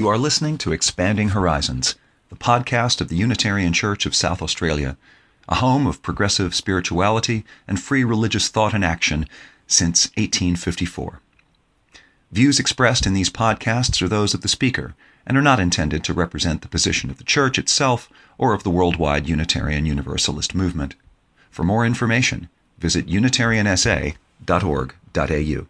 You are listening to Expanding Horizons, the podcast of the Unitarian Church of South Australia, a home of progressive spirituality and free religious thought and action since 1854. Views expressed in these podcasts are those of the speaker and are not intended to represent the position of the Church itself or of the worldwide Unitarian Universalist movement. For more information, visit unitariansa.org.au.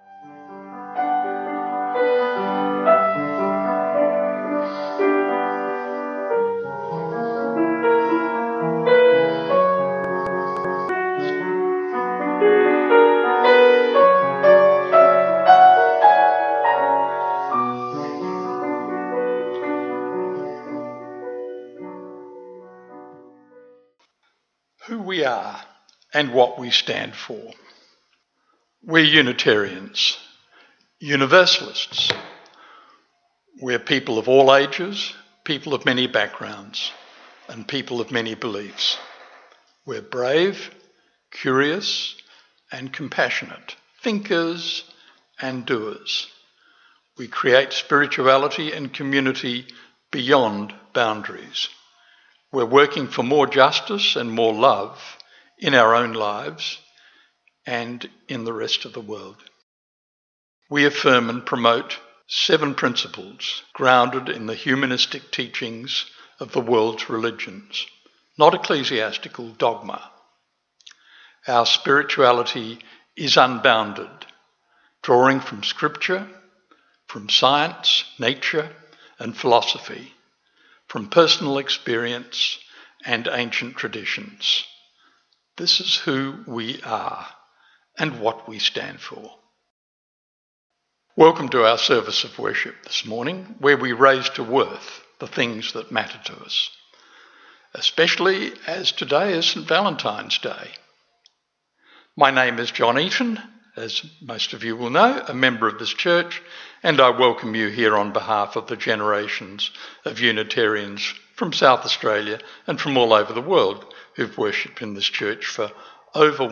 Who we are and what we stand for. We're Unitarians, Universalists. We're people of all ages, people of many backgrounds, and people of many beliefs. We're brave, curious, and compassionate, thinkers and doers. We create spirituality and community beyond boundaries. We're working for more justice and more love in our own lives and in the rest of the world. We affirm and promote 7 principles grounded in the humanistic teachings of the world's religions, not ecclesiastical dogma. Our spirituality is unbounded, drawing from scripture, from science, nature, and philosophy, from personal experience and ancient traditions. This is who we are and what we stand for. Welcome to our service of worship this morning, where we raise to worth the things that matter to us, especially as today is St. Valentine's Day. My name is John Eaton, as most of you will know, a member of this church, and I welcome you here on behalf of the generations of Unitarians from South Australia and from all over the world who've worshipped in this church for over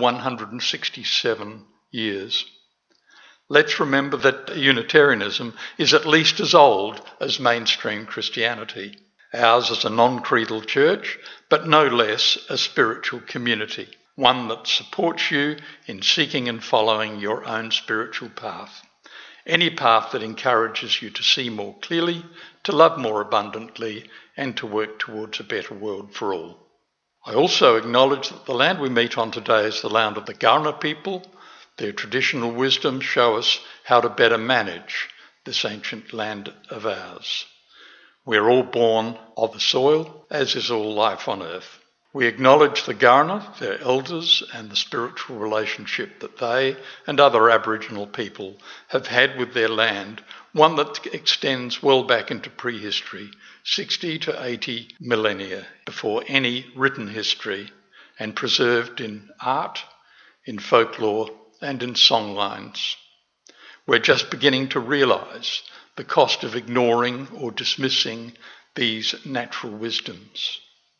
167 years. Let's remember that Unitarianism is at least as old as mainstream Christianity. Ours is a non-creedal church, but no less a spiritual community, one that supports you in seeking and following your own spiritual path. Any path that encourages you to see more clearly, to love more abundantly, and to work towards a better world for all. I also acknowledge that the land we meet on today is the land of the Kaurna people. Their traditional wisdoms show us how to better manage this ancient land of ours. We're all born of the soil, as is all life on earth. We acknowledge the Kaurna, their elders, and the spiritual relationship that they and other Aboriginal people have had with their land, one that extends well back into prehistory, 60 to 80 millennia before any written history, and preserved in art, in folklore, and in songlines. We're just beginning to realise the cost of ignoring or dismissing these natural wisdoms.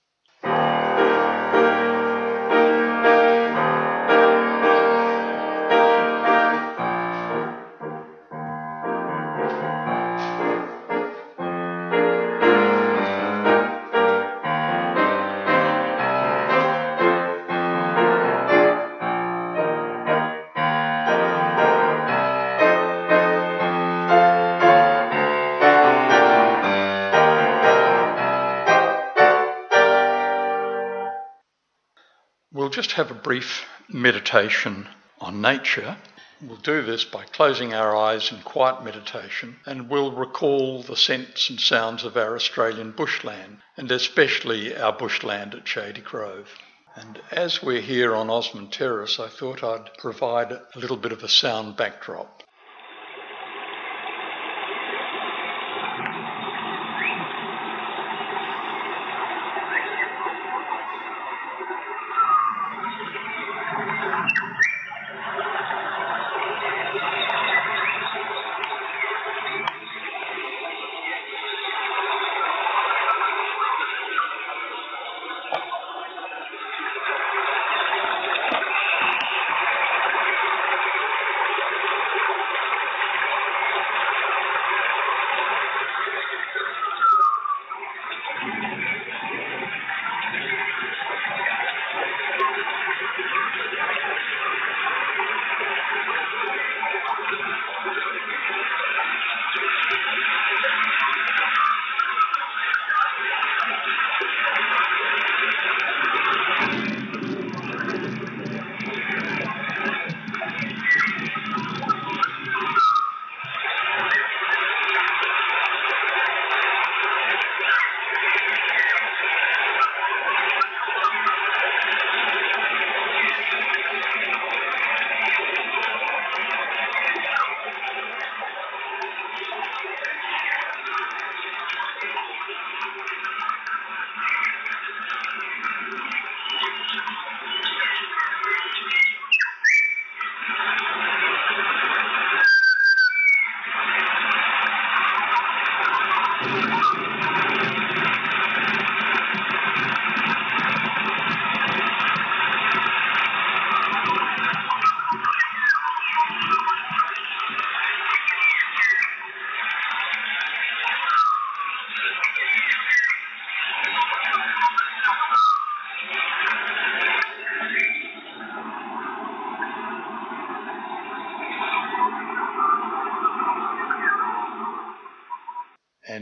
We'll just have a brief meditation on nature. We'll do this by closing our eyes in quiet meditation, and we'll recall the scents and sounds of our Australian bushland, and especially our bushland at Shady Grove. And as we're here on Osmond Terrace, I thought I'd provide a little bit of a sound backdrop.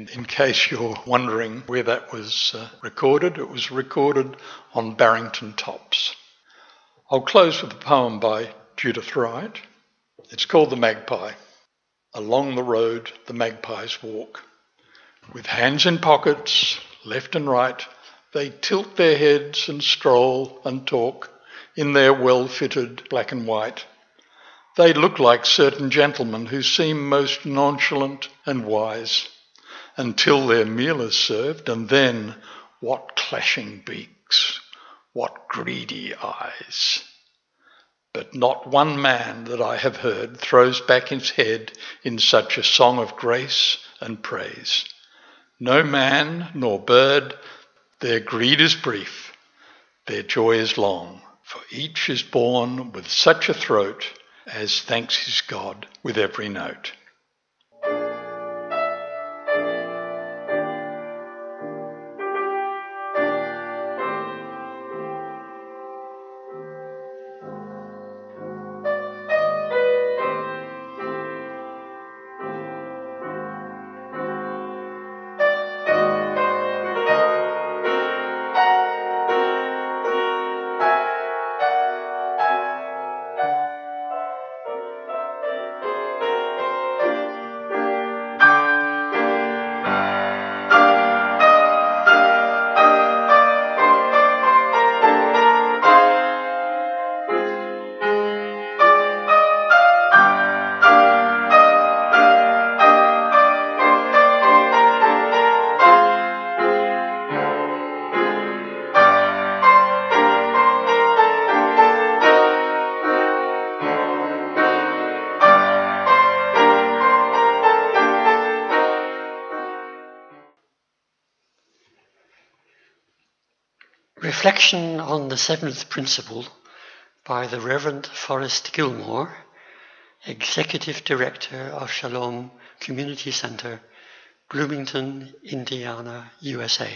in case you're wondering where that was recorded, it was recorded on Barrington Tops. I'll close with a poem by Judith Wright. It's called The Magpie. Along the road the magpies walk. With hands in pockets, left and right, they tilt their heads and stroll and talk in their well-fitted black and white. They look like certain gentlemen who seem most nonchalant and wise, until their meal is served, and then what clashing beaks, what greedy eyes. But not one man that I have heard throws back his head in such a song of grace and praise. No man nor bird, their greed is brief, their joy is long, for each is born with such a throat as thanks his God with every note. Reflection on the Seventh Principle by the Reverend Forrest Gilmore, Executive Director of Shalom Community Center, Bloomington, Indiana, USA.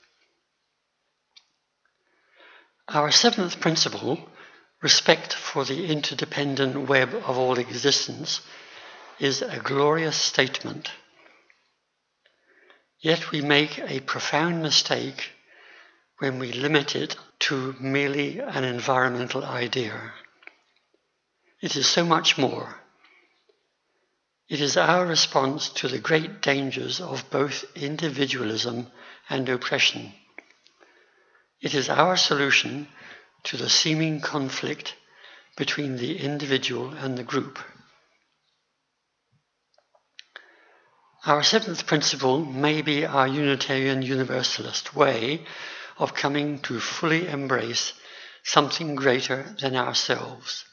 Our seventh principle, respect for the interdependent web of all existence, is a glorious statement. Yet we make a profound mistake when we limit it to merely an environmental idea. It is so much more. It is our response to the great dangers of both individualism and oppression. It is our solution to the seeming conflict between the individual and the group. Our seventh principle may be our Unitarian Universalist way of coming to fully embrace something greater than ourselves.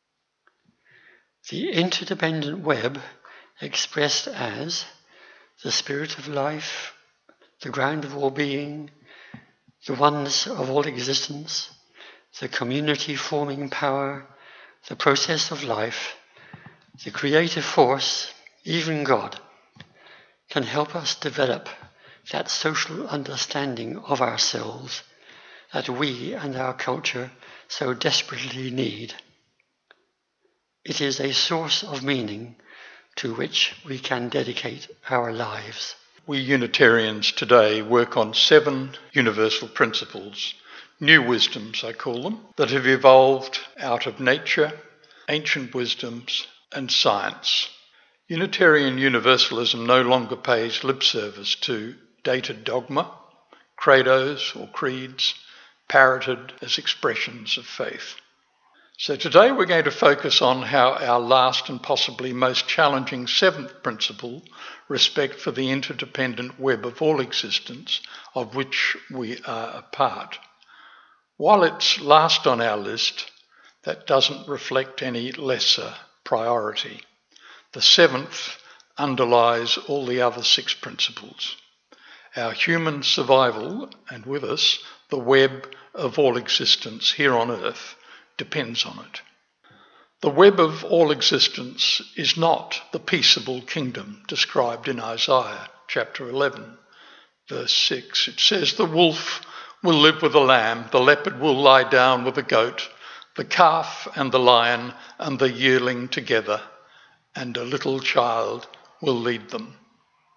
The interdependent web, expressed as the spirit of life, the ground of all being, the oneness of all existence, the community forming power, the process of life, the creative force, even God, can help us develop that social understanding of ourselves that we and our culture so desperately need. It is a source of meaning to which we can dedicate our lives. We Unitarians today work on 7 universal principles, new wisdoms I call them, that have evolved out of nature, ancient wisdoms and science. Unitarian Universalism no longer pays lip service to dated dogma, credos or creeds, parroted as expressions of faith. So today we're going to focus on how our last and possibly most challenging 7th principle, respect for the interdependent web of all existence, of which we are a part. While it's last on our list, that doesn't reflect any lesser priority. The 7th underlies all the other 6 principles. Our human survival, and with us, the web of all existence here on earth, depends on it. The web of all existence is not the peaceable kingdom described in Isaiah chapter 11, verse 6. It says, "The wolf will live with the lamb, the leopard will lie down with the goat, the calf and the lion and the yearling together, and a little child will lead them."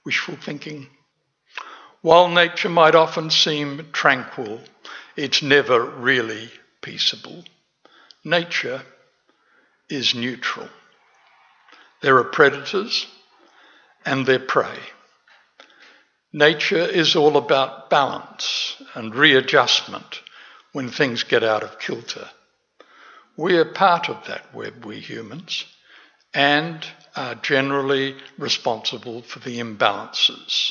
wishful thinking. While nature might often seem tranquil, it's never really peaceable. Nature is neutral. There are predators and their prey. Nature is all about balance and readjustment when things get out of kilter. We are part of that web, we humans, and are generally responsible for the imbalances.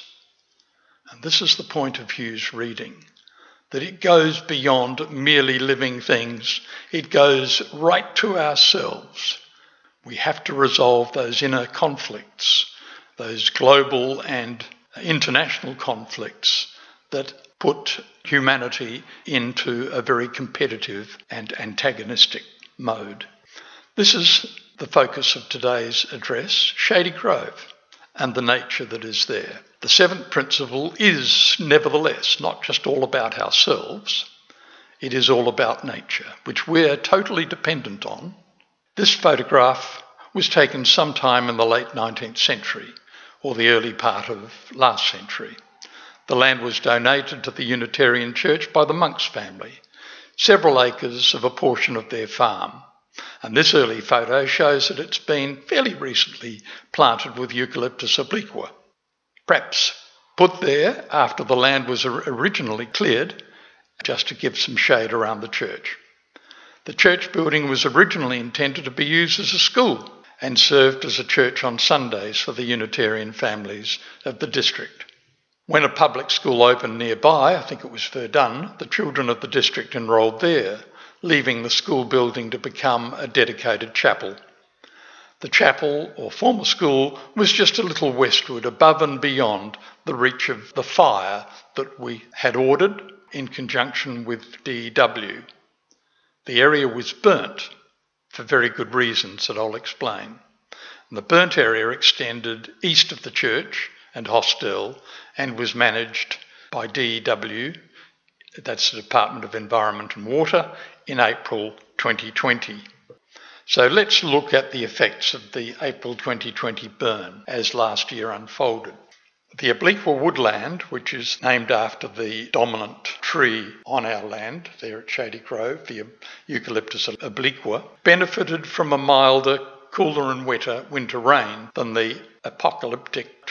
And this is the point of Hugh's reading, that it goes beyond merely living things. It goes right to ourselves. We have to resolve those inner conflicts, those global and international conflicts that put humanity into a very competitive and antagonistic mode. This is the focus of today's address, Shady Grove, and the nature that is there. The seventh principle is, nevertheless, not just all about ourselves. It is all about nature, which we're totally dependent on. This photograph was taken sometime in the late 19th century, or the early part of last century. The land was donated to the Unitarian Church by the Monks family, several acres of a portion of their farm. And this early photo shows that it's been fairly recently planted with Eucalyptus obliqua, perhaps put there after the land was originally cleared, just to give some shade around the church. The church building was originally intended to be used as a school and served as a church on Sundays for the Unitarian families of the district. When a public school opened nearby, I think it was Verdun, the children of the district enrolled there, leaving the school building to become a dedicated chapel. The chapel, or former school, was just a little westward, above and beyond the reach of the fire that we had ordered in conjunction with DEW. The area was burnt for very good reasons that I'll explain. And the burnt area extended east of the church and hostel and was managed by DEW, that's the Department of Environment and Water, in April 2020. So let's look at the effects of the April 2020 burn as last year unfolded. The obliqua woodland, which is named after the dominant tree on our land, there at Shady Grove, the Eucalyptus obliqua, benefited from a milder, cooler and wetter winter rain than the apocalyptic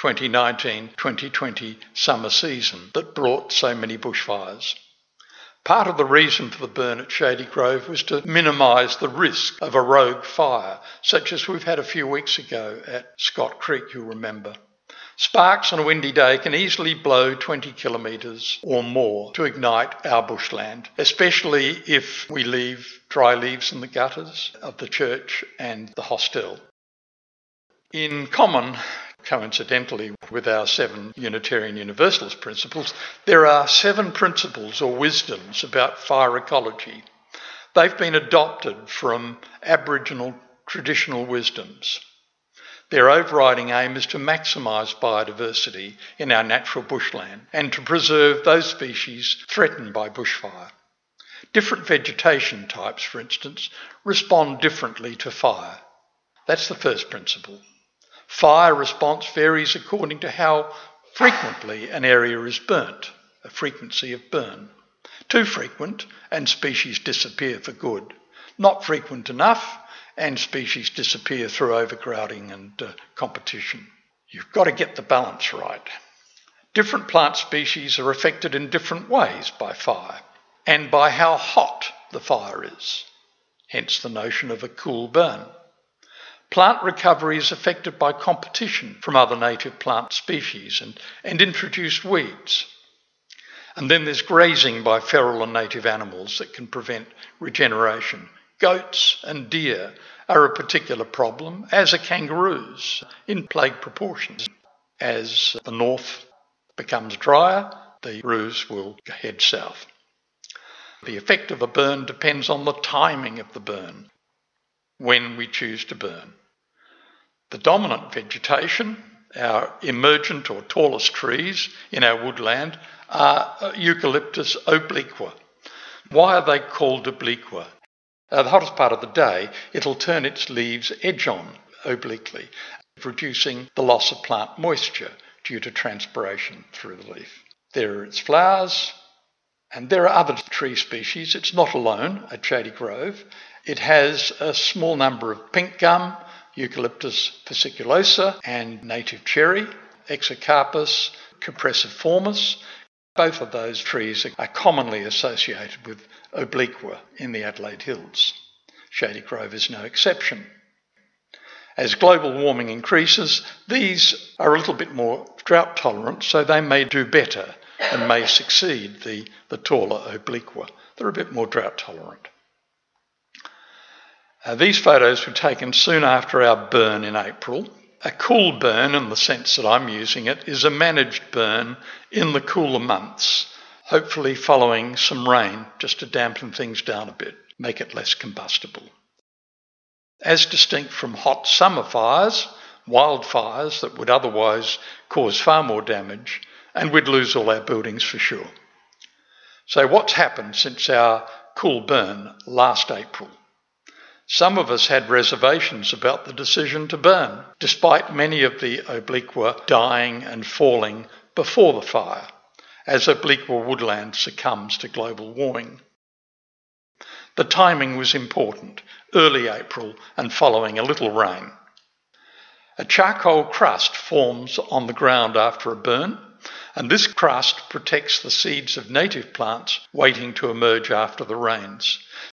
2019-2020 summer season that brought so many bushfires. Part of the reason for the burn at Shady Grove was to minimise the risk of a rogue fire, such as we've had a few weeks ago at Scott Creek, you'll remember. Sparks on a windy day can easily blow 20 kilometres or more to ignite our bushland, especially if we leave dry leaves in the gutters of the church and the hostel. In common, coincidentally, with our 7 Unitarian Universalist principles, there are 7 principles or wisdoms about fire ecology. They've been adopted from Aboriginal traditional wisdoms. Their overriding aim is to maximise biodiversity in our natural bushland and to preserve those species threatened by bushfire. Different vegetation types, for instance, respond differently to fire. That's the first principle. Fire response varies according to how frequently an area is burnt, a frequency of burn. Too frequent and species disappear for good. Not frequent enough and species disappear through overcrowding and competition. You've got to get the balance right. Different plant species are affected in different ways by fire and by how hot the fire is, hence the notion of a cool burn. Plant recovery is affected by competition from other native plant species and introduced weeds. And then there's grazing by feral and native animals that can prevent regeneration. Goats and deer are a particular problem, as are kangaroos, in plague proportions. As the north becomes drier, the roos will head south. The effect of a burn depends on the timing of the burn, when we choose to burn. The dominant vegetation, our emergent or tallest trees in our woodland, are Eucalyptus obliqua. Why are they called obliqua? The hottest part of the day, it'll turn its leaves edge-on obliquely, reducing the loss of plant moisture due to transpiration through the leaf. There are its flowers, and there are other tree species. It's not alone at Shady Grove. It has a small number of pink gum, Eucalyptus fasciculosa, and native cherry, Exocarpus capriciformis. Both of those trees are commonly associated with obliqua in the Adelaide Hills. Shady Grove is no exception. As global warming increases, these are a little bit more drought tolerant, so they may do better and may succeed the taller obliqua. They're a bit more drought tolerant. These photos were taken soon after our burn in April. A cool burn, in the sense that I'm using it, is a managed burn in the cooler months, hopefully following some rain just to dampen things down a bit, make it less combustible. As distinct from hot summer fires, wildfires that would otherwise cause far more damage, and we'd lose all our buildings for sure. So what's happened since our cool burn last April? Some of us had reservations about the decision to burn, despite many of the obliqua dying and falling before the fire, as obliqua woodland succumbs to global warming. The timing was important, early April and following a little rain. A charcoal crust forms on the ground after a burn, and this crust protects the seeds of native plants waiting to emerge after the rains.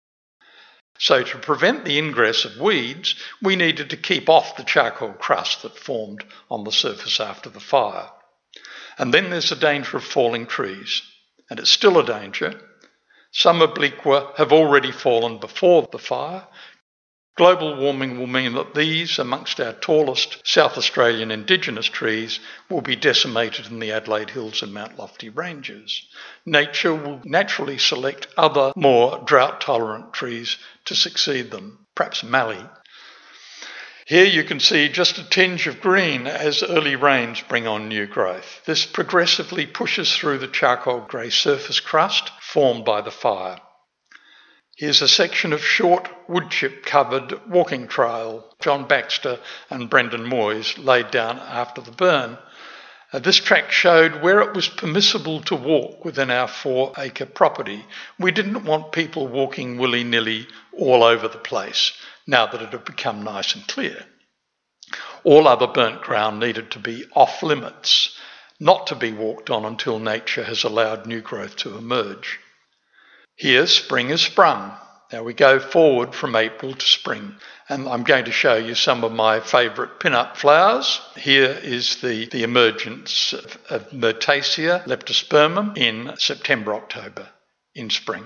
So to prevent the ingress of weeds, we needed to keep off the charcoal crust that formed on the surface after the fire. And then there's the danger of falling trees, and it's still a danger. Some obliqua have already fallen before the fire. Global warming will mean that these, amongst our tallest South Australian indigenous trees, will be decimated in the Adelaide Hills and Mount Lofty ranges. Nature will naturally select other, more drought-tolerant trees to succeed them, perhaps mallee. Here you can see just a tinge of green as early rains bring on new growth. This progressively pushes through the charcoal grey surface crust formed by the fire. Here's a section of short woodchip-covered walking trail John Baxter and Brendan Moyes laid down after the burn. This track showed where it was permissible to walk within our 4-acre property. We didn't want people walking willy-nilly all over the place, now that it had become nice and clear. All other burnt ground needed to be off-limits, not to be walked on until nature has allowed new growth to emerge. Here, spring has sprung. Now we go forward from April to spring, and I'm going to show you some of my favourite pin-up flowers. Here is the emergence of Myrtaceae leptospermum in September-October, in spring.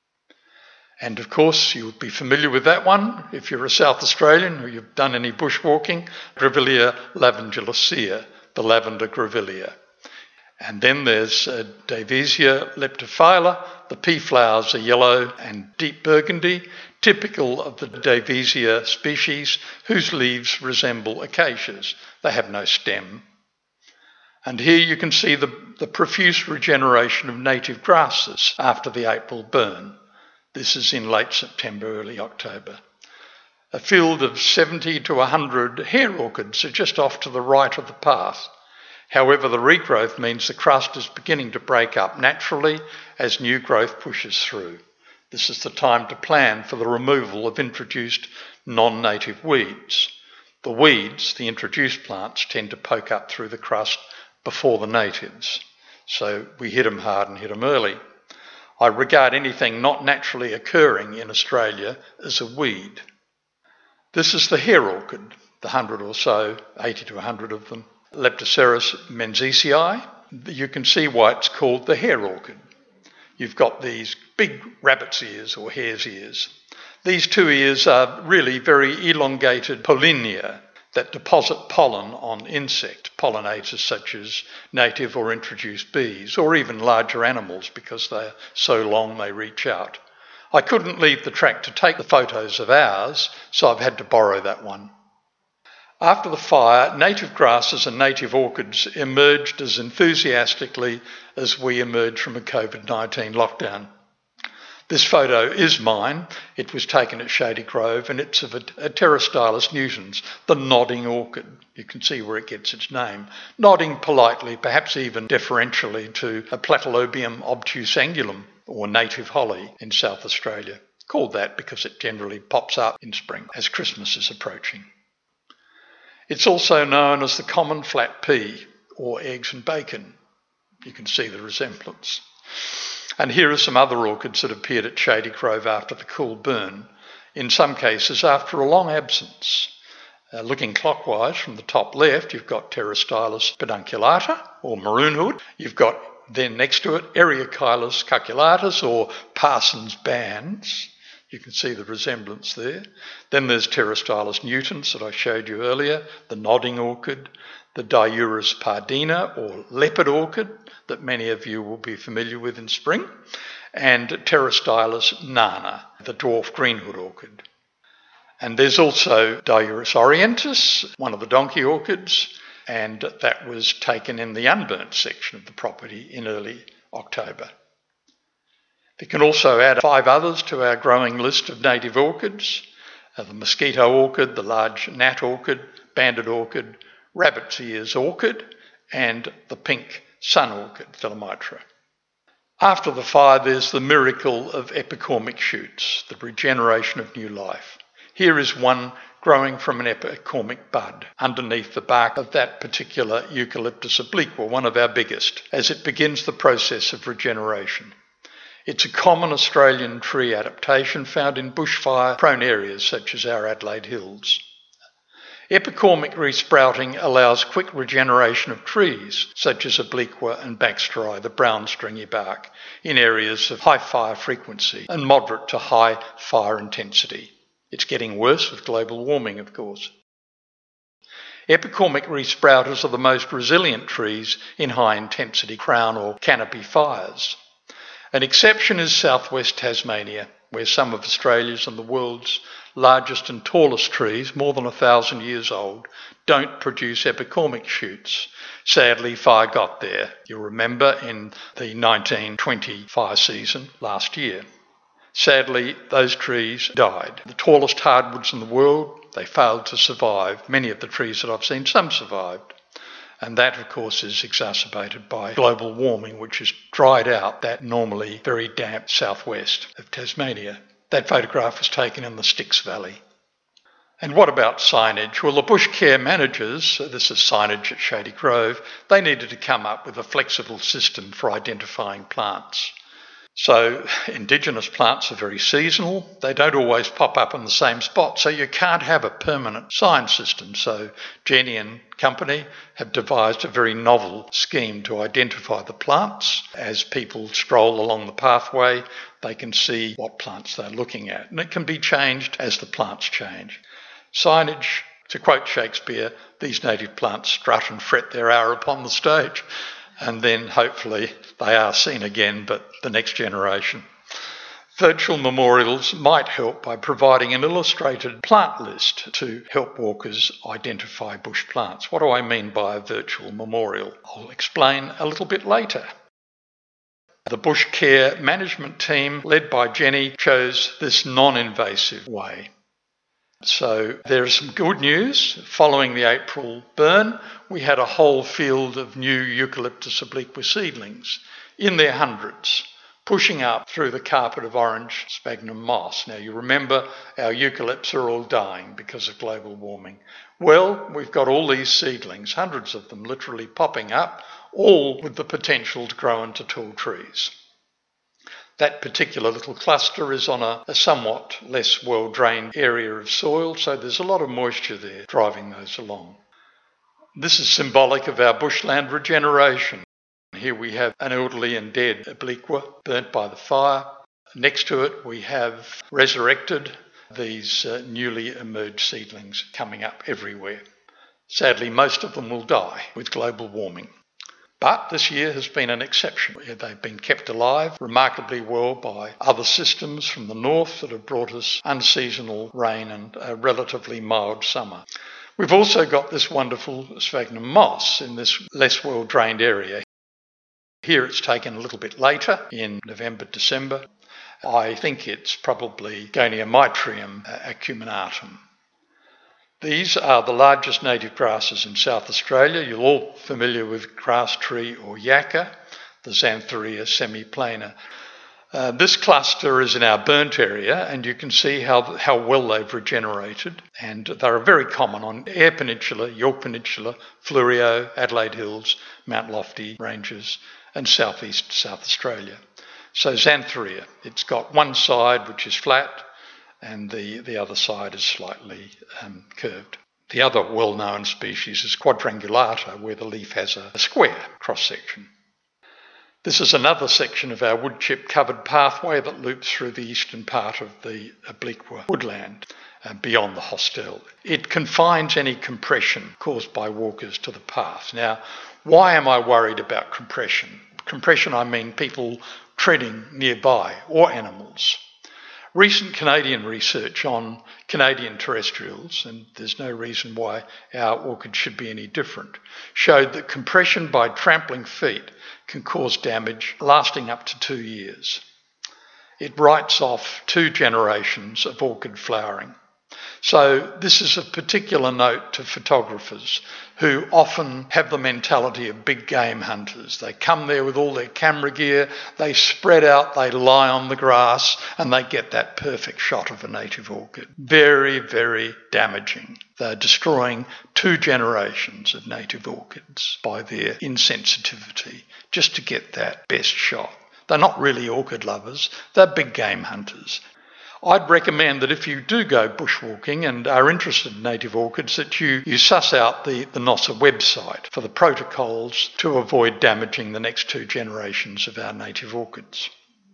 And of course, you'll be familiar with that one if you're a South Australian or you've done any bushwalking, Grevillea lavandulacea, the lavender grevillea. And then there's Davisia leptophylla. The pea flowers are yellow and deep burgundy, typical of the Davisia species, whose leaves resemble acacias. They have no stem. And here you can see the profuse regeneration of native grasses after the April burn. This is in late September, early October. A field of 70 to 100 hair orchids are just off to the right of the path. However, the regrowth means the crust is beginning to break up naturally as new growth pushes through. This is the time to plan for the removal of introduced non-native weeds. The weeds, the introduced plants, tend to poke up through the crust before the natives. So we hit them hard and hit them early. I regard anything not naturally occurring in Australia as a weed. This is the hair orchid, the 100 or so, 80 to 100 of them. Leptoceras menziesii. You can see why it's called the hair orchid. You've got these big rabbit's ears or hare's ears. These two ears are really very elongated pollinia that deposit pollen on insect pollinators such as native or introduced bees, or even larger animals because they're so long they reach out. I couldn't leave the track to take the photos of ours, so I've had to borrow that one. After the fire, native grasses and native orchids emerged as enthusiastically as we emerged from a COVID-19 lockdown. This photo is mine. It was taken at Shady Grove, and it's of a Pterostylus nutans, the nodding orchid. You can see where it gets its name. Nodding politely, perhaps even deferentially, to a Platylobium obtuse angulum, or native holly in South Australia. Called that because it generally pops up in spring as Christmas is approaching. It's also known as the common flat pea, or eggs and bacon. You can see the resemblance. And here are some other orchids that appeared at Shady Grove after the cool burn, in some cases after a long absence. Looking clockwise from the top left, you've got Pterostylus pedunculata, or maroonhood. You've got then next to it Eriocylus cuculatus, or parson's bands. You can see the resemblance there. Then there's Pterostylus nutans that I showed you earlier, the nodding orchid, the Diurus pardina, or leopard orchid, that many of you will be familiar with in spring, and Pterostylus nana, the dwarf greenwood orchid. And there's also Diurus orientis, one of the donkey orchids, and that was taken in the unburnt section of the property in early October. We can also add 5 others to our growing list of native orchids: the mosquito orchid, the large gnat orchid, banded orchid, rabbit's ears orchid, and the pink sun orchid, Philomitra. After the fire, there's the miracle of epicormic shoots, the regeneration of new life. Here is one growing from an epicormic bud underneath the bark of that particular Eucalyptus obliqua, one of our biggest, as it begins the process of regeneration. It's a common Australian tree adaptation found in bushfire-prone areas such as our Adelaide Hills. Epicormic resprouting allows quick regeneration of trees, such as obliqua and Baxteri, the brown stringy bark, in areas of high fire frequency and moderate to high fire intensity. It's getting worse with global warming, of course. Epicormic resprouters are the most resilient trees in high-intensity crown or canopy fires. An exception is southwest Tasmania, where some of Australia's and the world's largest and tallest trees, more than 1,000 years old, don't produce epicormic shoots. Sadly, fire got there. You'll remember in the 1920 fire season last year. Sadly, those trees died. The tallest hardwoods in the world, they failed to survive. Many of the trees that I've seen, some survived. And that, of course, is exacerbated by global warming, which has dried out that normally very damp southwest of Tasmania. That photograph was taken in the Styx Valley. And what about signage? Well, the bush care managers, this is signage at Shady Grove, they needed to come up with a flexible system for identifying plants. So indigenous plants are very seasonal. They don't always pop up in the same spot, so you can't have a permanent sign system. So Jenny and company have devised a very novel scheme to identify the plants. As people stroll along the pathway, they can see what plants they're looking at, and it can be changed as the plants change. Signage, to quote Shakespeare, these native plants strut and fret their hour upon the stage, and then hopefully they are seen again, but the next generation. Virtual memorials might help by providing an illustrated plant list to help walkers identify bush plants. What do I mean by a virtual memorial? I'll explain a little bit later. The bush care management team, led by Jenny, chose this non-invasive way. So there is some good news. Following the April burn, we had a whole field of new Eucalyptus obliqua seedlings in their hundreds, pushing up through the carpet of orange sphagnum moss. Now you remember our eucalypts are all dying because of global warming. Well, we've got all these seedlings, hundreds of them literally popping up, all with the potential to grow into tall trees. That particular little cluster is on a somewhat less well-drained area of soil, so there's a lot of moisture there driving those along. This is symbolic of our bushland regeneration. Here we have an elderly and dead obliqua burnt by the fire. Next to it we have resurrected these newly emerged seedlings coming up everywhere. Sadly, most of them will die with global warming. But this year has been an exception. They've been kept alive remarkably well by other systems from the north that have brought us unseasonal rain and a relatively mild summer. We've also got this wonderful sphagnum moss in this less well-drained area. Here it's taken a little bit later, in November, December. I think it's probably Goniomytrium acuminatum. These are the largest native grasses in South Australia. You're all familiar with grass tree or yucca, the Xanthorrhoea semiplana. This cluster is in our burnt area, and you can see how well they've regenerated. And they're very common on Eyre Peninsula, Yorke Peninsula, Fleurieu, Adelaide Hills, Mount Lofty Ranges, and southeast South Australia. So Xanthorrhoea, it's got one side which is flat, and the other side is slightly curved. The other well-known species is Quadrangulata, where the leaf has a square cross-section. This is another section of our woodchip covered pathway that loops through the eastern part of the Obliqua woodland beyond the hostel. It confines any compression caused by walkers to the path. Now, why am I worried about compression? Compression, I mean people treading nearby or animals. Recent Canadian research on Canadian terrestrials, and there's no reason why our orchid should be any different, showed that compression by trampling feet can cause damage lasting up to 2 years. It writes off 2 generations of orchid flowering. So this is a particular note to photographers who often have the mentality of big game hunters. They come there with all their camera gear, they spread out, they lie on the grass, and they get that perfect shot of a native orchid. Very, very damaging. They're destroying 2 generations of native orchids by their insensitivity just to get that best shot. They're not really orchid lovers, they're big game hunters. I'd recommend that if you do go bushwalking and are interested in native orchids, that you suss out the NOSA website for the protocols to avoid damaging the next 2 generations of our native orchids.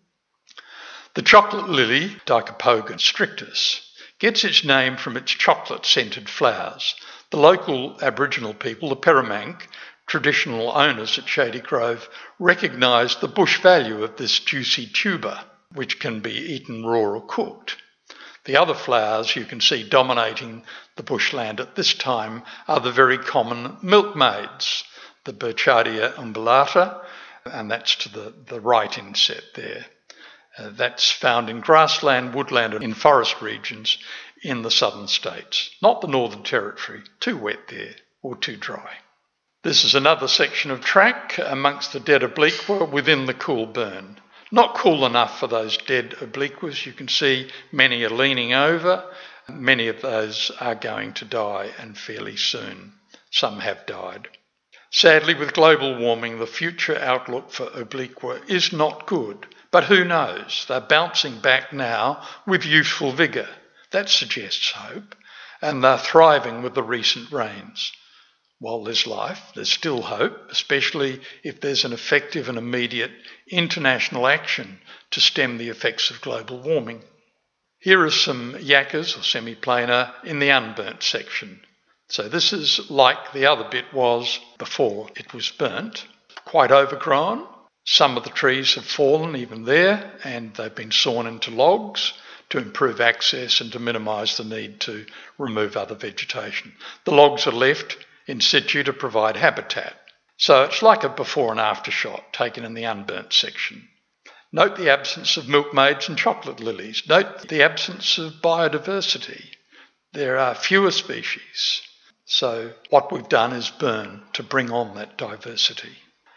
The chocolate lily, Dicopogon strictus, gets its name from its chocolate-scented flowers. The local Aboriginal people, the Peremank, traditional owners at Shady Grove, recognised the bush value of this juicy tuber, which can be eaten raw or cooked. The other flowers you can see dominating the bushland at this time are the very common milkmaids, the Burchardia umbellata, and that's to the right inset there. That's found in grassland, woodland and in forest regions in the southern states. Not the Northern Territory, too wet there or too dry. This is another section of track amongst the dead obliqua within the cool burn. Not cool enough for those dead obliquas. You can see many are leaning over. Many of those are going to die, and fairly soon. Some have died. Sadly, with global warming, the future outlook for obliqua is not good. But who knows? They're bouncing back now with youthful vigour. That suggests hope. And they're thriving with the recent rains. While there's life, there's still hope, especially if there's an effective and immediate international action to stem the effects of global warming. Here are some yuccas or semiplana in the unburnt section. So this is like the other bit was before it was burnt, quite overgrown. Some of the trees have fallen even there, and they've been sawn into logs to improve access and to minimise the need to remove other vegetation. The logs are left in situ to provide habitat. So it's like a before and after shot taken in the unburnt section. Note the absence of milkmaids and chocolate lilies. Note the absence of biodiversity. There are fewer species. So what we've done is burn to bring on that diversity.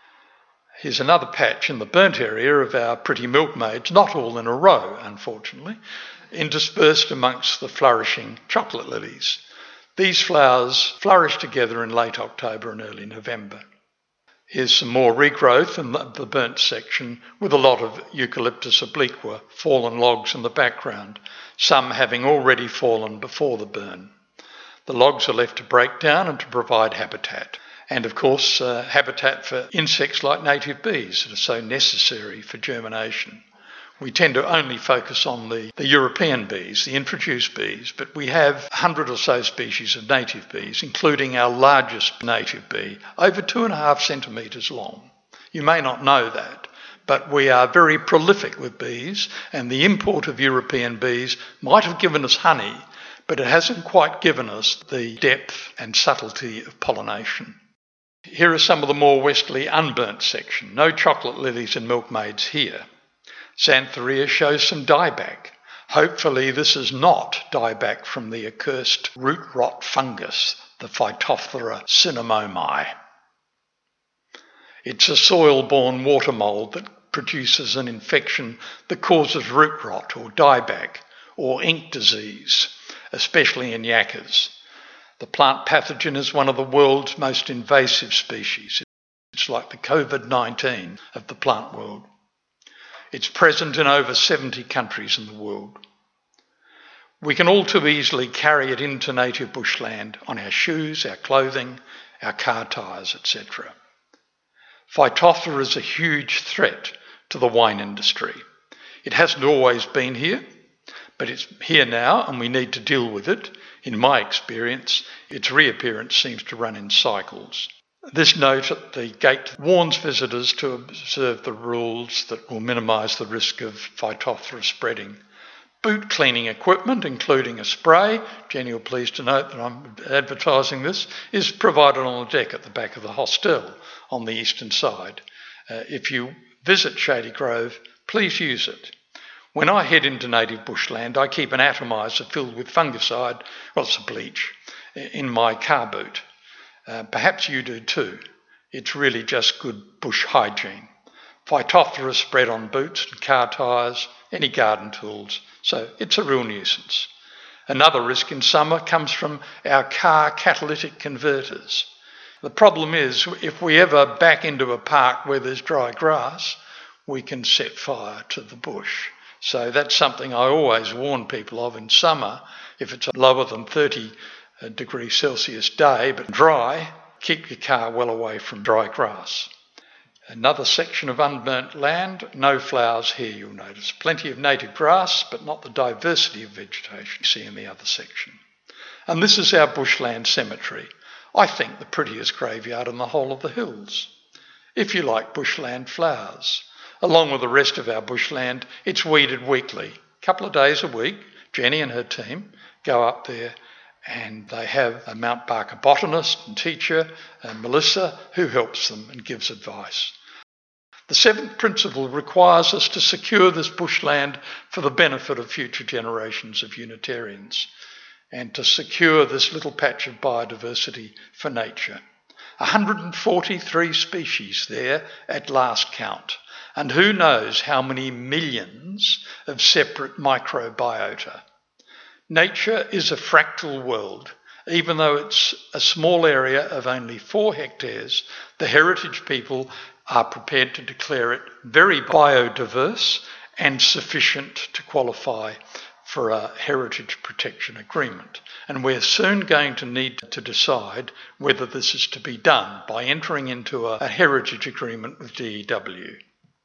Here's another patch in the burnt area of our pretty milkmaids, not all in a row, unfortunately, interspersed amongst the flourishing chocolate lilies. These flowers flourish together in late October and early November. Here's some more regrowth in the burnt section with a lot of Eucalyptus obliqua, fallen logs in the background, some having already fallen before the burn. The logs are left to break down and to provide habitat. And of course, habitat for insects like native bees that are so necessary for germination. We tend to only focus on the European bees, the introduced bees, but we have 100 or so species of native bees, including our largest native bee, over 2.5 centimetres long. You may not know that, but we are very prolific with bees, and the import of European bees might have given us honey, but it hasn't quite given us the depth and subtlety of pollination. Here are some of the more westerly unburnt section. No chocolate lilies and milkmaids here. Xanthorrhoea shows some dieback. Hopefully this is not dieback from the accursed root rot fungus, the Phytophthora cinnamomi. It's a soil-borne water mould that produces an infection that causes root rot or dieback or ink disease, especially in yuccas. The plant pathogen is one of the world's most invasive species. It's like the COVID-19 of the plant world. It's present in over 70 countries in the world. We can all too easily carry it into native bushland on our shoes, our clothing, our car tyres, etc. Phytophthora is a huge threat to the wine industry. It hasn't always been here, but it's here now and we need to deal with it. In my experience, its reappearance seems to run in cycles. This note at the gate warns visitors to observe the rules that will minimise the risk of Phytophthora spreading. Boot cleaning equipment, including a spray, Jenny will please to note that I'm advertising this, is provided on the deck at the back of the hostel on the eastern side. If you visit Shady Grove, please use it. When I head into native bushland, I keep an atomizer filled with fungicide, well, it's a bleach, in my car boot. Perhaps you do too. It's really just good bush hygiene. Phytophthora spread on boots and car tyres, any garden tools, so it's a real nuisance. Another risk in summer comes from our car catalytic converters. The problem is, if we ever back into a park where there's dry grass, we can set fire to the bush. So that's something I always warn people of in summer. If it's a lower than 30 degrees Celsius day, but dry, keep your car well away from dry grass. Another section of unburnt land, no flowers here, you'll notice. Plenty of native grass, but not the diversity of vegetation you see in the other section. And this is our bushland cemetery. I think the prettiest graveyard in the whole of the hills. If you like bushland flowers. Along with the rest of our bushland, it's weeded weekly. A couple of days a week, Jenny and her team go up there and they have a Mount Barker botanist and teacher, Melissa, who helps them and gives advice. The seventh principle requires us to secure this bushland for the benefit of future generations of Unitarians and to secure this little patch of biodiversity for nature. 143 species there at last count, and who knows how many millions of separate microbiota. Nature is a fractal world. Even though it's a small area of only 4 hectares, the heritage people are prepared to declare it very biodiverse and sufficient to qualify for a heritage protection agreement. And we're soon going to need to decide whether this is to be done by entering into a heritage agreement with DEW.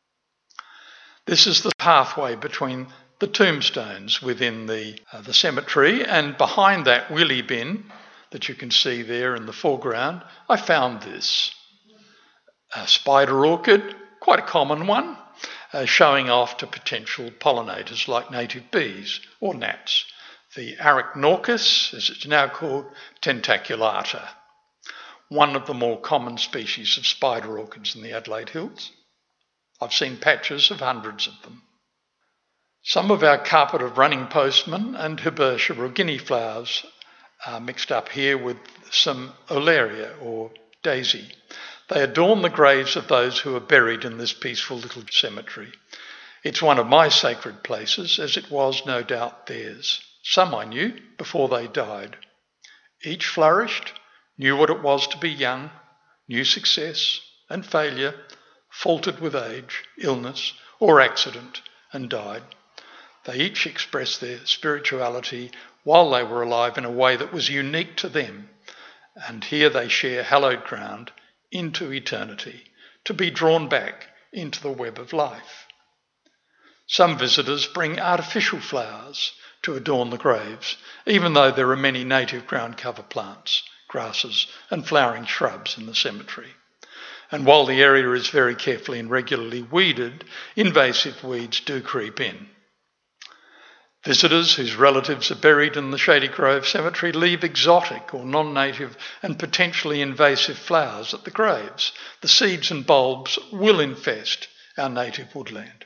This is the pathway between the tombstones within the cemetery, and behind that wheelie bin that you can see there in the foreground, I found this. A spider orchid, quite a common one, showing off to potential pollinators like native bees or gnats. The Arachnorchis, as it's now called, tentaculata, one of the more common species of spider orchids in the Adelaide Hills. I've seen patches of hundreds of them. Some of our carpet of running postman and Hirscher or guinea flowers are mixed up here with some Olearia or daisy. They adorn the graves of those who are buried in this peaceful little cemetery. It's one of my sacred places, as it was no doubt theirs. Some I knew before they died. Each flourished, knew what it was to be young, knew success and failure, faltered with age, illness or accident and died. They each expressed their spirituality while they were alive in a way that was unique to them. And here they share hallowed ground into eternity, to be drawn back into the web of life. Some visitors bring artificial flowers to adorn the graves, even though there are many native ground cover plants, grasses and flowering shrubs in the cemetery. And while the area is very carefully and regularly weeded, invasive weeds do creep in. Visitors whose relatives are buried in the Shady Grove Cemetery leave exotic or non-native and potentially invasive flowers at the graves. The seeds and bulbs will infest our native woodland.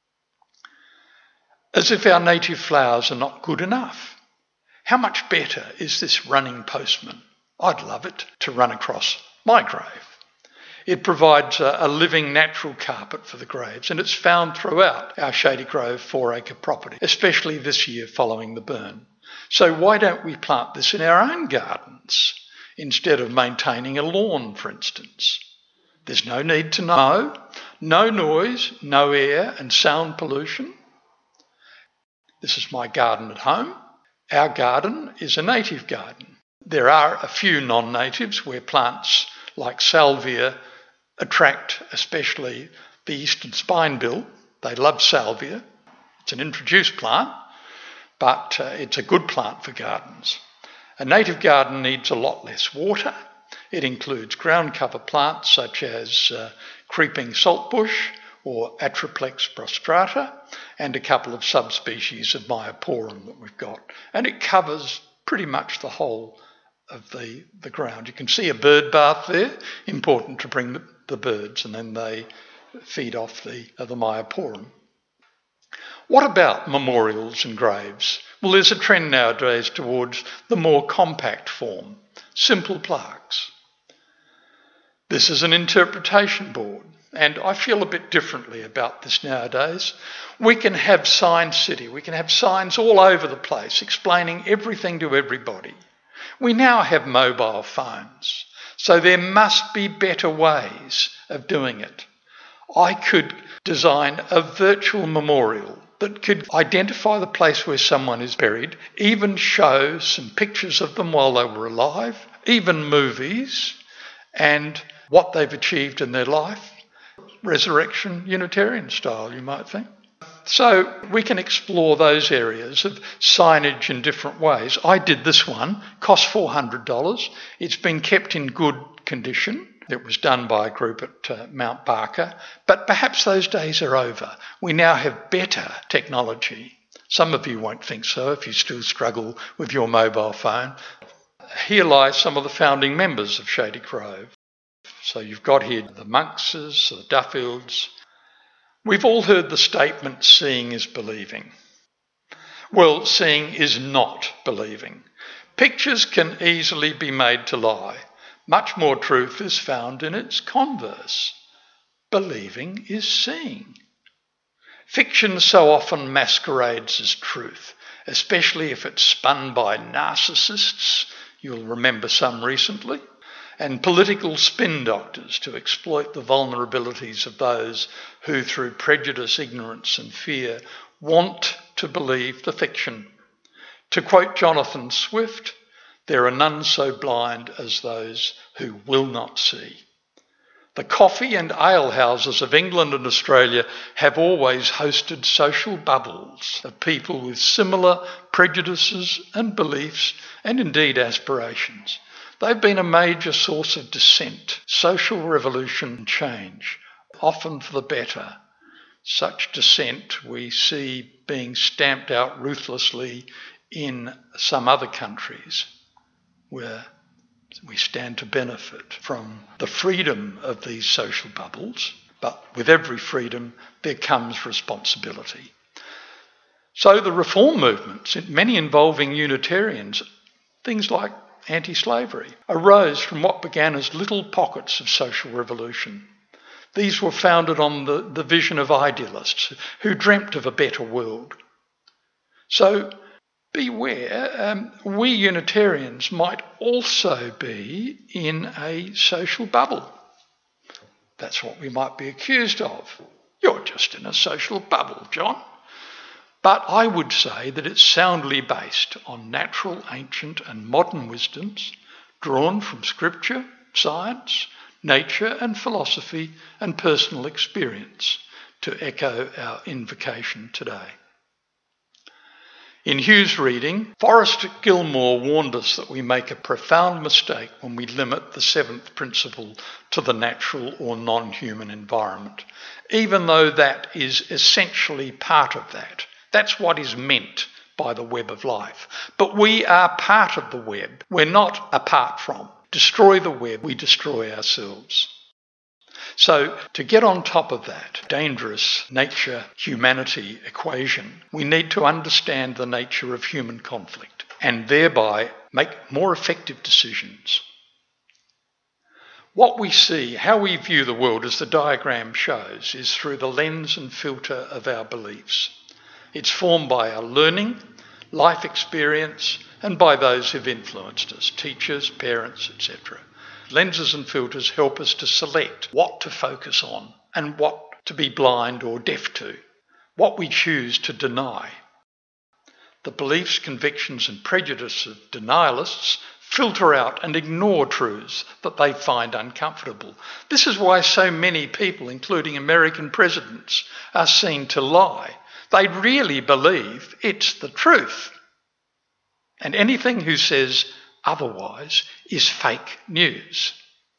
As if our native flowers are not good enough, how much better is this running postman? I'd love it to run across my grave. It provides a living natural carpet for the graves, and it's found throughout our Shady Grove 4-acre property, especially this year following the burn. So why don't we plant this in our own gardens instead of maintaining a lawn, for instance? There's no need to mow, no noise, no air and sound pollution. This is my garden at home. Our garden is a native garden. There are a few non-natives where plants like salvia attract especially the eastern spinebill. They love salvia. It's an introduced plant, but it's a good plant for gardens. A native garden needs a lot less water. It includes ground cover plants such as creeping saltbush or Atriplex prostrata and a couple of subspecies of Myoporum that we've got. And it covers pretty much the whole of the ground. You can see a bird bath there, important to bring the birds, and then they feed off the Myoporum. What about memorials and graves? Well, there's a trend nowadays towards the more compact form, simple plaques. This is an interpretation board, and I feel a bit differently about this nowadays. We can have Sign City, we can have signs all over the place explaining everything to everybody. We now have mobile phones, so there must be better ways of doing it. I could design a virtual memorial that could identify the place where someone is buried, even show some pictures of them while they were alive, even movies, and what they've achieved in their life. Resurrection Unitarian style, you might think. So we can explore those areas of signage in different ways. I did this one, cost $400. It's been kept in good condition. It was done by a group at Mount Barker, but perhaps those days are over. We now have better technology. Some of you won't think so if you still struggle with your mobile phone. Here lie some of the founding members of Shady Grove. So you've got here the Monkses, the Duffields. We've all heard the statement, seeing is believing. Well, seeing is not believing. Pictures can easily be made to lie. Much more truth is found in its converse. Believing is seeing. Fiction so often masquerades as truth, especially if it's spun by narcissists. You'll remember some recently. And political spin doctors to exploit the vulnerabilities of those who, through prejudice, ignorance and fear, want to believe the fiction. To quote Jonathan Swift, there are none so blind as those who will not see. The coffee and ale houses of England and Australia have always hosted social bubbles of people with similar prejudices and beliefs and indeed aspirations. They've been a major source of dissent, social revolution and change, often for the better. Such dissent we see being stamped out ruthlessly in some other countries where we stand to benefit from the freedom of these social bubbles, but with every freedom there comes responsibility. So the reform movements, many involving Unitarians, things like anti-slavery, arose from what began as little pockets of social revolution. These were founded on the vision of idealists who dreamt of a better world. So beware, we Unitarians might also be in a social bubble. That's what we might be accused of. You're just in a social bubble, John. But I would say that it's soundly based on natural, ancient and modern wisdoms drawn from scripture, science, nature and philosophy and personal experience, to echo our invocation today. In Hugh's reading, Forrest Gilmore warned us that we make a profound mistake when we limit the seventh principle to the natural or non-human environment, even though that is essentially part of that. That's what is meant by the web of life. But we are part of the web. We're not apart from. Destroy the web, we destroy ourselves. So to get on top of that dangerous nature-humanity equation, we need to understand the nature of human conflict and thereby make more effective decisions. What we see, how we view the world, as the diagram shows, is through the lens and filter of our beliefs. It's formed by our learning, life experience, and by those who've influenced us, teachers, parents, etc. Lenses and filters help us to select what to focus on and what to be blind or deaf to, what we choose to deny. The beliefs, convictions and prejudices of denialists filter out and ignore truths that they find uncomfortable. This is why so many people, including American presidents, are seen to lie. They really believe it's the truth. And anything who says otherwise is fake news.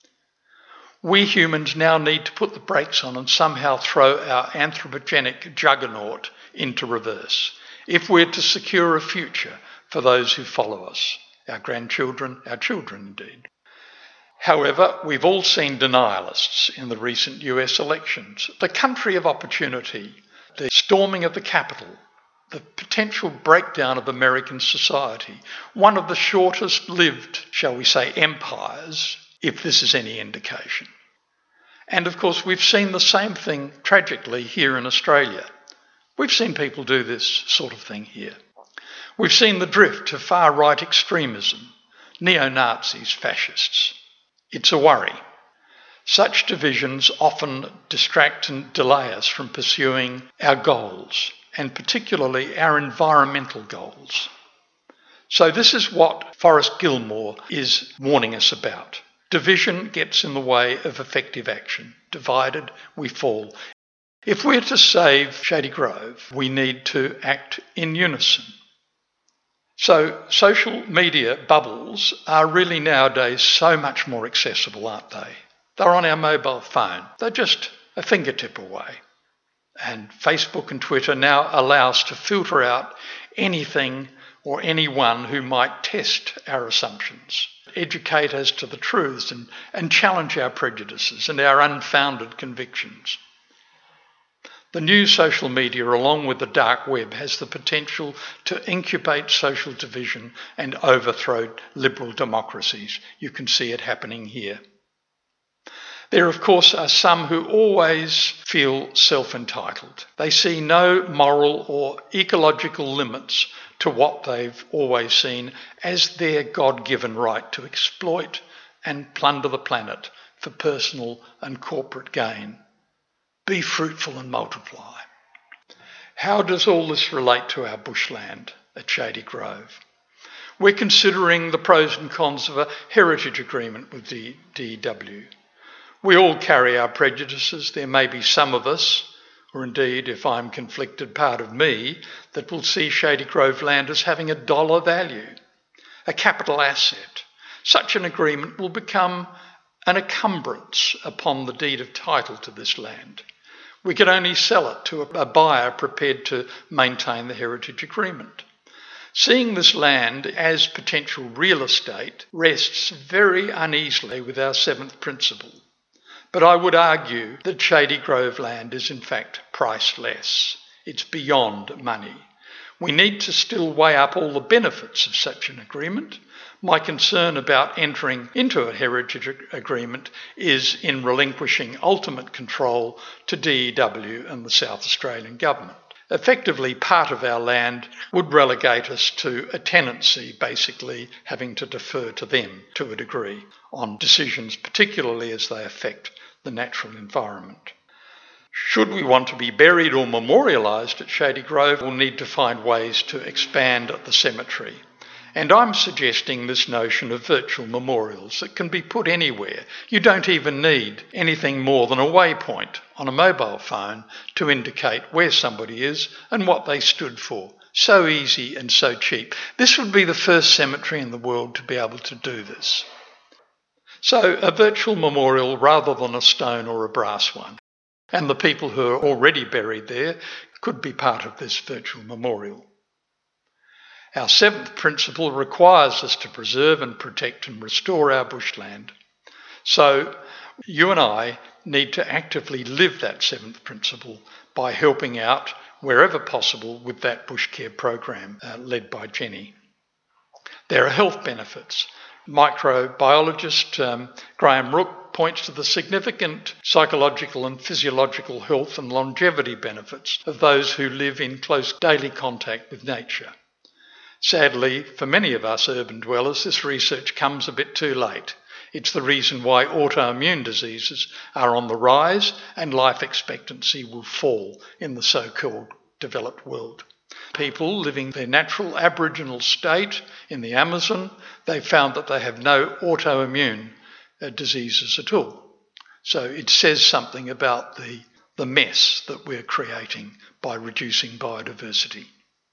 We humans now need to put the brakes on and somehow throw our anthropogenic juggernaut into reverse if we're to secure a future for those who follow us, our grandchildren, our children indeed. However, we've all seen denialists in the recent US elections. The country of opportunity, the storming of the Capitol, the potential breakdown of American society, one of the shortest lived, shall we say, empires, if this is any indication. And of course, we've seen the same thing tragically here in Australia. We've seen people do this sort of thing here. We've seen the drift to far-right extremism, neo-Nazis, fascists. It's a worry. Such divisions often distract and delay us from pursuing our goals, and particularly our environmental goals. So this is what Forrest Gilmore is warning us about. Division gets in the way of effective action. Divided, we fall. If we're to save Shady Grove, we need to act in unison. So social media bubbles are really nowadays so much more accessible, aren't they? They're on our mobile phone. They're just a fingertip away. And Facebook and Twitter now allow us to filter out anything or anyone who might test our assumptions, educate us to the truths and challenge our prejudices and our unfounded convictions. The new social media, along with the dark web, has the potential to incubate social division and overthrow liberal democracies. You can see it happening here. There, of course, are some who always feel self-entitled. They see no moral or ecological limits to what they've always seen as their God-given right to exploit and plunder the planet for personal and corporate gain. Be fruitful and multiply. How does all this relate to our bushland at Shady Grove? We're considering the pros and cons of a heritage agreement with DEW. We all carry our prejudices. There may be some of us, or indeed, if I'm conflicted, part of me, that will see Shady Grove land as having a dollar value, a capital asset. Such an agreement will become an encumbrance upon the deed of title to this land. We can only sell it to a buyer prepared to maintain the heritage agreement. Seeing this land as potential real estate rests very uneasily with our seventh principle. But I would argue that Shady Grove land is in fact priceless. It's beyond money. We need to still weigh up all the benefits of such an agreement. My concern about entering into a heritage agreement is in relinquishing ultimate control to DEW and the South Australian government. Effectively, part of our land would relegate us to a tenancy, basically having to defer to them to a degree on decisions, particularly as they affect the natural environment. Should we want to be buried or memorialised at Shady Grove, we'll need to find ways to expand the cemetery. And I'm suggesting this notion of virtual memorials that can be put anywhere. You don't even need anything more than a waypoint on a mobile phone to indicate where somebody is and what they stood for. So easy and so cheap. This would be the first cemetery in the world to be able to do this. So a virtual memorial rather than a stone or a brass one. And the people who are already buried there could be part of this virtual memorial. Our seventh principle requires us to preserve and protect and restore our bushland. So you and I need to actively live that seventh principle by helping out wherever possible with that bush care program led by Jenny. There are health benefits. Microbiologist Graham Rook points to the significant psychological and physiological health and longevity benefits of those who live in close daily contact with nature. Sadly, for many of us urban dwellers, this research comes a bit too late. It's the reason why autoimmune diseases are on the rise and life expectancy will fall in the so-called developed world. People living their natural Aboriginal state in the Amazon, they found that they have no autoimmune diseases at all. So it says something about the mess that we're creating by reducing biodiversity.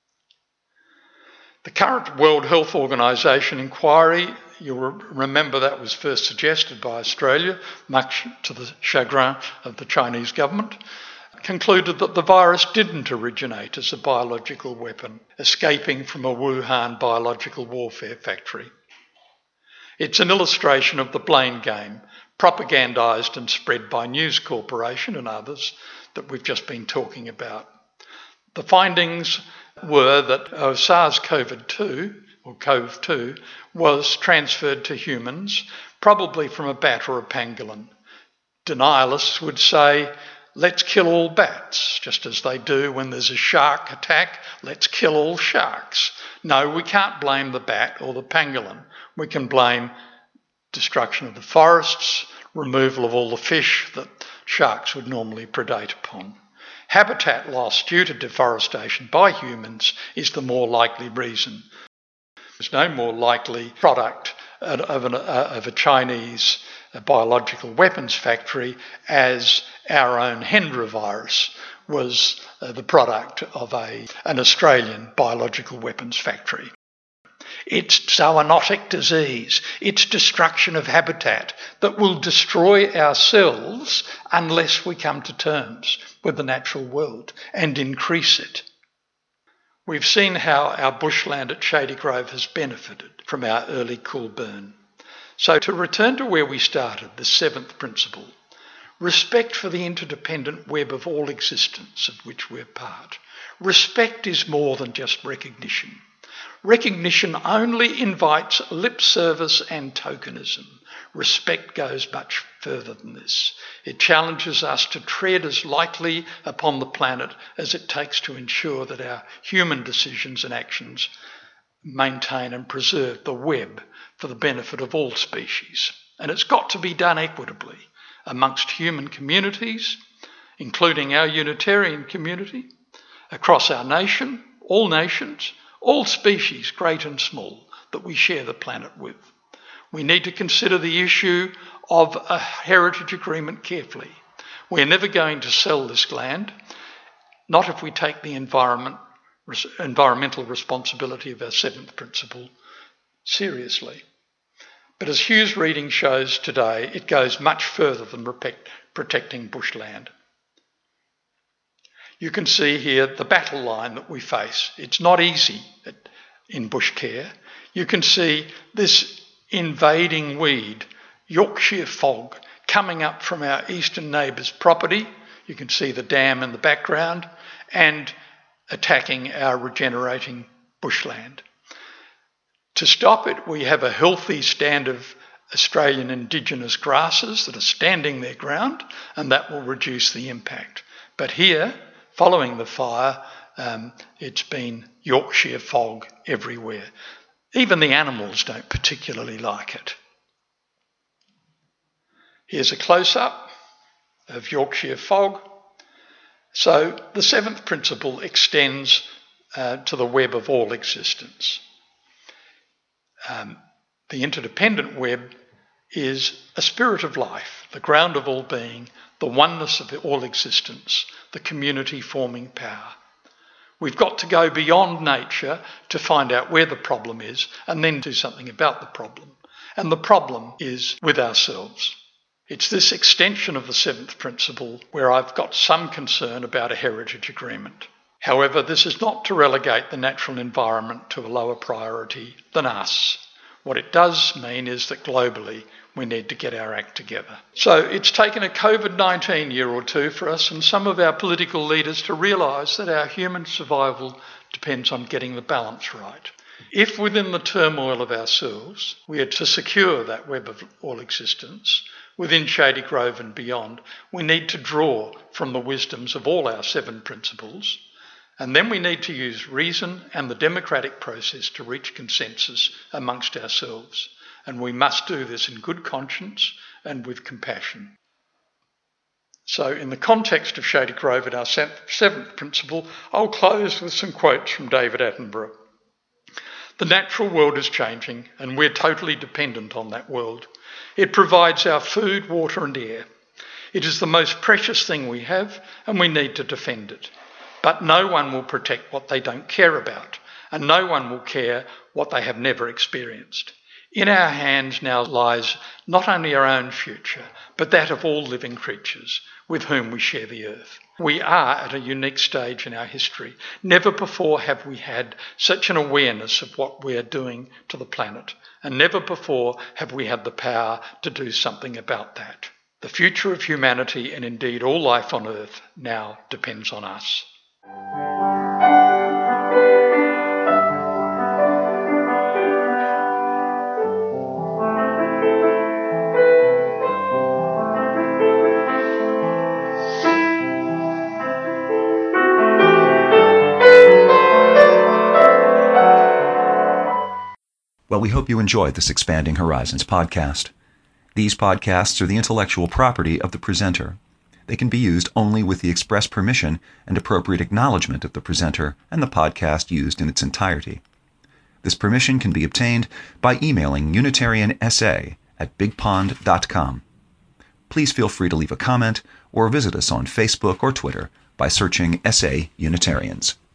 The current World Health Organization inquiry, you'll remember that was first suggested by Australia, much to the chagrin of the Chinese government, concluded that the virus didn't originate as a biological weapon escaping from a Wuhan biological warfare factory. It's an illustration of the blame game, propagandised and spread by News Corporation and others that we've just been talking about. The findings were that SARS-CoV-2 or CoV-2 was transferred to humans, probably from a bat or a pangolin. Denialists would say, let's kill all bats, just as they do when there's a shark attack, let's kill all sharks. No, we can't blame the bat or the pangolin. We can blame destruction of the forests, removal of all the fish that sharks would normally predate upon. Habitat loss due to deforestation by humans is the more likely reason. There's no more likely product of a Chinese biological weapons factory as our own Hendra virus was the product of an Australian biological weapons factory. It's zoonotic disease. It's destruction of habitat that will destroy ourselves unless we come to terms with the natural world and increase it. We've seen how our bushland at Shady Grove has benefited from our early cool burn. So to return to where we started, the seventh principle, respect for the interdependent web of all existence of which we're part. Respect is more than just recognition. Recognition only invites lip service and tokenism. Respect goes much further than this. It challenges us to tread as lightly upon the planet as it takes to ensure that our human decisions and actions maintain and preserve the web for the benefit of all species. And it's got to be done equitably amongst human communities, including our Unitarian community, across our nation, all nations, all species, great and small, that we share the planet with. We need to consider the issue of a heritage agreement carefully. We're never going to sell this land, not if we take the environmental responsibility of our seventh principle seriously. But as Hugh's reading shows today, it goes much further than protecting bushland. You can see here the battle line that we face. It's not easy in bush care. You can see this invading weed, Yorkshire fog, coming up from our eastern neighbour's property. You can see the dam in the background and attacking our regenerating bushland. To stop it, we have a healthy stand of Australian Indigenous grasses that are standing their ground, and that will reduce the impact. But here, following the fire, it's been Yorkshire fog everywhere. Even the animals don't particularly like it. Here's a close-up of Yorkshire fog. So the seventh principle extends to the web of all existence. The interdependent web is a spirit of life, the ground of all being, the oneness of all existence, the community-forming power. We've got to go beyond nature to find out where the problem is and then do something about the problem. And the problem is with ourselves. It's this extension of the seventh principle where I've got some concern about a heritage agreement. However, this is not to relegate the natural environment to a lower priority than us. What it does mean is that globally we need to get our act together. So it's taken a COVID-19 year or two for us and some of our political leaders to realise that our human survival depends on getting the balance right. If within the turmoil of ourselves we are to secure that web of all existence, within Shady Grove and beyond, we need to draw from the wisdoms of all our 7 principles, and then we need to use reason and the democratic process to reach consensus amongst ourselves. And we must do this in good conscience and with compassion. So in the context of Shady Grove and our 7th principle, I'll close with some quotes from David Attenborough. The natural world is changing and we're totally dependent on that world. It provides our food, water and air. It is the most precious thing we have and we need to defend it. But no one will protect what they don't care about, and no one will care what they have never experienced. In our hands now lies not only our own future, but that of all living creatures with whom we share the earth. We are at a unique stage in our history. Never before have we had such an awareness of what we are doing to the planet, and never before have we had the power to do something about that. The future of humanity, and indeed all life on earth, now depends on us. Well, we hope you enjoyed this Expanding Horizons podcast. These podcasts are the intellectual property of the presenter. They can be used only with the express permission and appropriate acknowledgement of the presenter and the podcast used in its entirety. This permission can be obtained by emailing UnitarianSA@bigpond.com. Please feel free to leave a comment or visit us on Facebook or Twitter by searching SA Unitarians.